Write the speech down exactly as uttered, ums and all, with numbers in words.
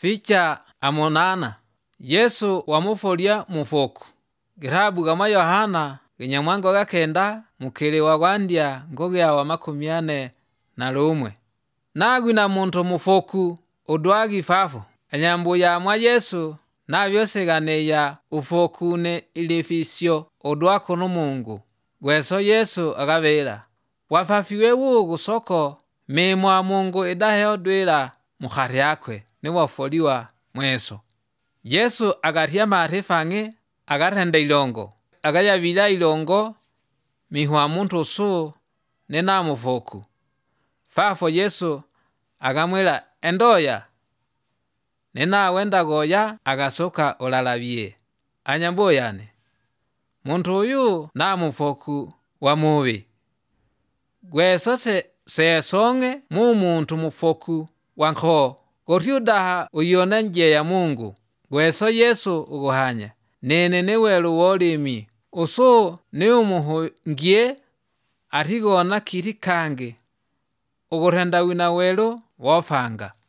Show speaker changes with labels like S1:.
S1: Ficha amonana Yesu wamufolya mufoku. Girabu gama Yohana ginyamwango gakenda mukele wa gwandya ngogya wa makumi ane na lumwe. Nagwina muntu mufoku odwagi fafo. Anyambu ya mwa Yesu na byosegane ya ufoku ne ilifisyo odwako n'Mungu. Gweso Yesu agabela wafafiwe wugu soko memwa Mungu edahe odwela mukhari yakwe ne wafoliwa mweso. Yesu agatia maarifange agarenda ilongo agayabila ilongo mihwa muntu su nena mufoku. Fafo Yesu agamwela endoya nena wenda goya agasoka olalabye. Anyambo yane muntu uyu na mufoku wa mubi. Gweso se sesonge mu muntu mufoku wanko goryudaha uyona nje ya Mungu. Gweso Yesu uguhanya nene newelu wolimi usu ni umuhu ngie atigona kiri kange ugurenda wina welu wofanga.